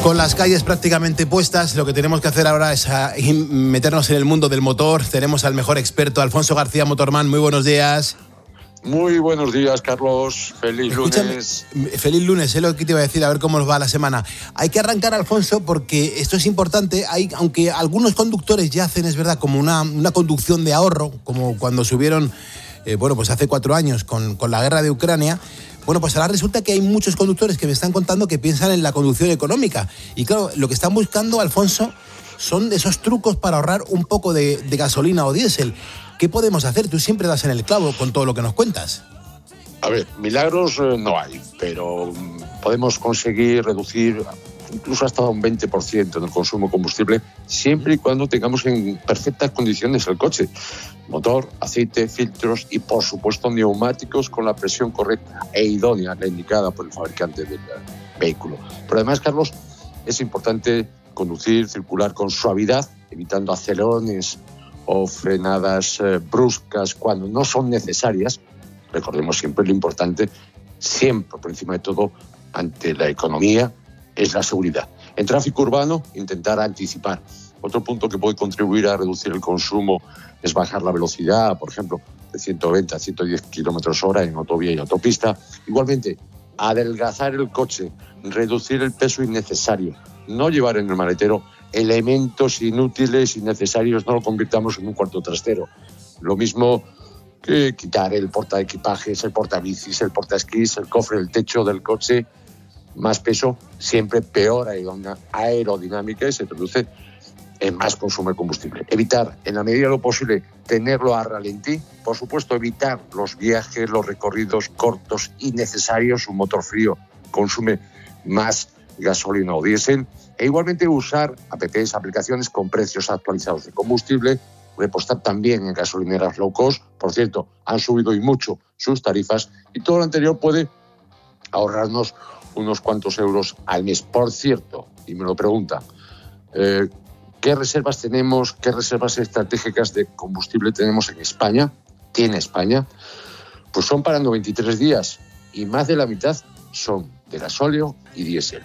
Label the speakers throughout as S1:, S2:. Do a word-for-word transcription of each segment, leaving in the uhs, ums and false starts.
S1: Con las calles prácticamente puestas, lo que tenemos que hacer ahora es a, meternos en el mundo del motor. Tenemos al mejor experto, Alfonso García, Motorman. Muy buenos días.
S2: Muy buenos días, Carlos. Feliz
S1: Escúchame,
S2: lunes.
S1: Feliz lunes, es lo que te iba a decir, a ver cómo nos va la semana. Hay que arrancar, Alfonso, porque esto es importante. Hay, aunque algunos conductores ya hacen, es verdad, como una, una conducción de ahorro, como cuando subieron, eh, bueno, pues hace cuatro años con, con la guerra de Ucrania. Bueno, pues ahora resulta que hay muchos conductores que me están contando que piensan en la conducción económica. Y claro, lo que están buscando, Alfonso, son esos trucos para ahorrar un poco de, de gasolina o diésel. ¿Qué podemos hacer? Tú siempre das en el clavo con todo lo que nos cuentas.
S2: A ver, milagros eh, no hay, pero podemos conseguir reducir incluso hasta un veinte por ciento en el consumo de combustible, siempre y cuando tengamos en perfectas condiciones el coche. Motor, aceite, filtros y, por supuesto, neumáticos con la presión correcta e idónea, la indicada por el fabricante del vehículo. Pero además, Carlos, es importante conducir, circular con suavidad, evitando acelerones o frenadas eh, bruscas cuando no son necesarias. Recordemos siempre lo importante, siempre por encima de todo, ante la economía, es la seguridad. En tráfico urbano, intentar anticipar. Otro punto que puede contribuir a reducir el consumo es bajar la velocidad, por ejemplo, de ciento veinte a ciento diez kilómetros hora en autovía y autopista. Igualmente, adelgazar el coche, reducir el peso innecesario, no llevar en el maletero elementos inútiles, innecesarios, no lo convirtamos en un cuarto trastero. Lo mismo que quitar el portaequipajes, el portabicis, el portaesquís, el cofre, el techo del coche. Más peso, siempre peor aerodinámica y se traduce en más consumo de combustible. Evitar, en la medida de lo posible, tenerlo a ralentí. Por supuesto, evitar los viajes, los recorridos cortos innecesarios. Un motor frío consume más gasolina o diésel. E igualmente usar apps, aplicaciones con precios actualizados de combustible. Repostar también en gasolineras low cost. Por cierto, han subido y mucho sus tarifas. Y todo lo anterior puede ahorrarnos unos cuantos euros al mes. Por cierto, y me lo preguntan, eh, ¿qué reservas tenemos, qué reservas estratégicas de combustible tenemos en España? ¿Tiene España? Pues son para noventa y tres días y más de la mitad son de gasóleo y diésel.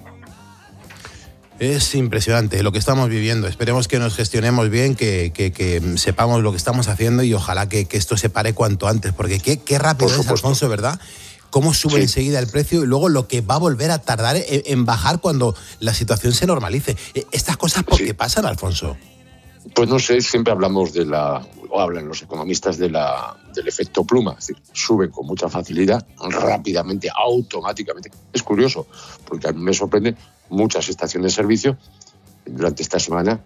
S1: Es impresionante lo que estamos viviendo. Esperemos que nos gestionemos bien, que, que, que sepamos lo que estamos haciendo y ojalá que, que esto se pare cuanto antes, porque qué, qué rápido es, Alfonso, ¿verdad? Cómo sube sí. enseguida el precio y luego lo que va a volver a tardar en, en bajar cuando la situación se normalice. ¿Estas cosas por sí. qué pasan, Alfonso?
S2: Pues no sé, siempre hablamos de la, o hablan los economistas de la, del efecto pluma, es decir, suben con mucha facilidad, rápidamente, automáticamente. Es curioso, porque a mí me sorprende muchas estaciones de servicio durante esta semana,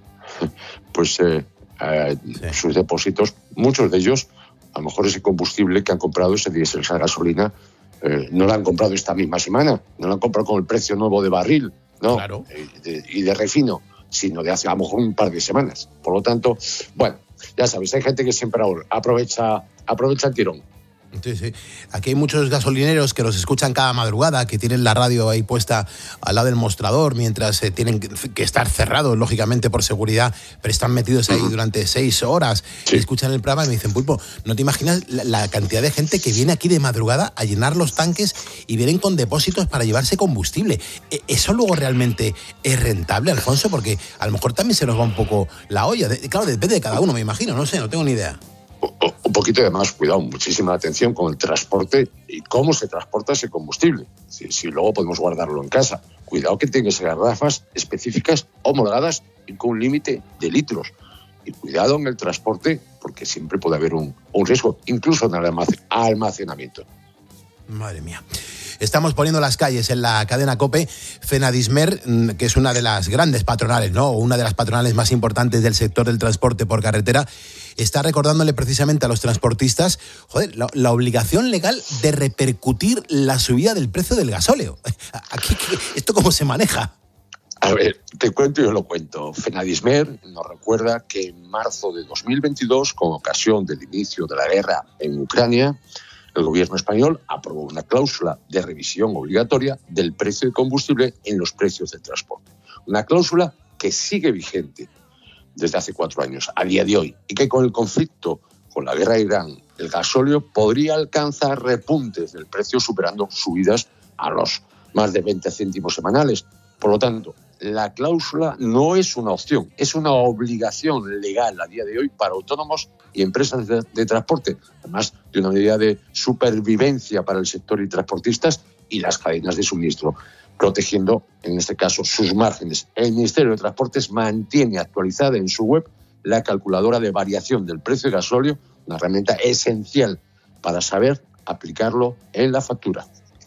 S2: pues eh, eh, sí. sus depósitos, muchos de ellos, a lo mejor ese combustible que han comprado, ese diésel, esa gasolina, Eh, no la han comprado esta misma semana, no la han comprado con el precio nuevo de barril, no,
S1: claro.
S2: eh, de, y de refino, sino de hace a lo mejor un par de semanas. Por lo tanto, bueno, ya sabéis, hay gente que siempre aprovecha, aprovecha el tirón.
S1: Sí, sí. Aquí hay muchos gasolineros que nos escuchan cada madrugada, que tienen la radio ahí puesta al lado del mostrador mientras eh, tienen que estar cerrados, lógicamente, por seguridad, pero están metidos ahí uh-huh. durante seis horas sí. y escuchan el programa y me dicen, Pulpo, ¿no te imaginas la, la cantidad de gente que viene aquí de madrugada a llenar los tanques y vienen con depósitos para llevarse combustible? ¿Eso luego realmente es rentable, Alfonso? Porque a lo mejor también se nos va un poco la olla. Claro, depende de cada uno, me imagino, no sé, no tengo ni idea.
S2: Un poquito de más cuidado, muchísima atención con el transporte y cómo se transporta ese combustible. Si, si luego podemos guardarlo en casa. Cuidado que tengas garrafas específicas, homologadas y con un límite de litros. Y cuidado en el transporte porque siempre puede haber un, un riesgo, incluso en el almacenamiento.
S1: Madre mía. Estamos poniendo las calles en la cadena COPE. Fenadismer, que es una de las grandes patronales, ¿no? Una de las patronales más importantes del sector del transporte por carretera, está recordándole precisamente a los transportistas, joder, la, la obligación legal de repercutir la subida del precio del gasóleo. Aquí, ¿esto cómo se maneja?
S2: A ver, te cuento y yo lo cuento. Fenadismer nos recuerda que en marzo de dos mil veintidós, con ocasión del inicio de la guerra en Ucrania, el gobierno español aprobó una cláusula de revisión obligatoria del precio de combustible en los precios del transporte. Una cláusula que sigue vigente desde hace cuatro años, a día de hoy, y que con el conflicto, con la guerra de Irán, el gasóleo podría alcanzar repuntes del precio superando subidas a los más de veinte céntimos semanales. Por lo tanto, la cláusula no es una opción, es una obligación legal a día de hoy para autónomos y empresas de, de transporte, además de una medida de supervivencia para el sector y transportistas y las cadenas de suministro, protegiendo, en este caso, sus márgenes. El Ministerio de Transportes mantiene actualizada en su web la calculadora de variación del precio de gasóleo, una herramienta esencial para saber aplicarlo en la factura.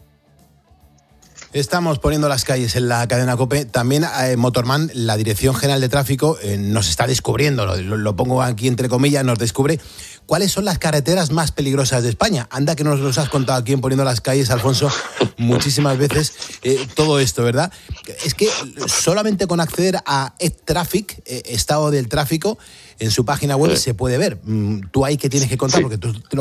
S1: Estamos poniendo las calles en la cadena COPE. También eh, Motorman, la Dirección General de Tráfico, eh, nos está descubriendo, lo, lo pongo aquí entre comillas, nos descubre cuáles son las carreteras más peligrosas de España. Anda que nos los has contado aquí en Poniendo las Calles, Alfonso, muchísimas veces eh, todo esto, ¿verdad? Es que solamente con acceder a EdTraffic, eh, estado del tráfico, en su página web, sí, se puede ver. Tú ahí, ¿qué tienes que contar?
S2: Sí.
S1: Porque tú te lo